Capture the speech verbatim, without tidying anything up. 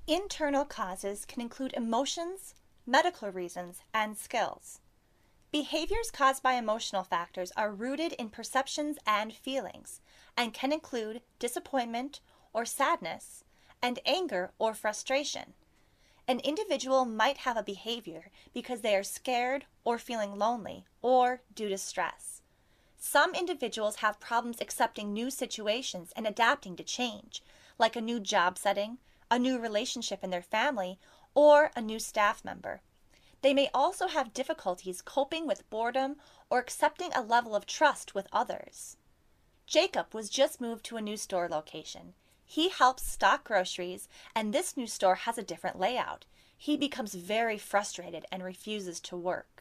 Internal causes can include emotions, medical reasons, and skills. Behaviors caused by emotional factors are rooted in perceptions and feelings, and can include disappointment or sadness, and anger or frustration. An individual might have a behavior because they are scared or feeling lonely, or due to stress. Some individuals have problems accepting new situations and adapting to change, like a new job setting, a new relationship in their family, or a new staff member. They may also have difficulties coping with boredom or accepting a level of trust with others. Jacob was just moved to a new store location. He helps stock groceries, and this new store has a different layout. He becomes very frustrated and refuses to work.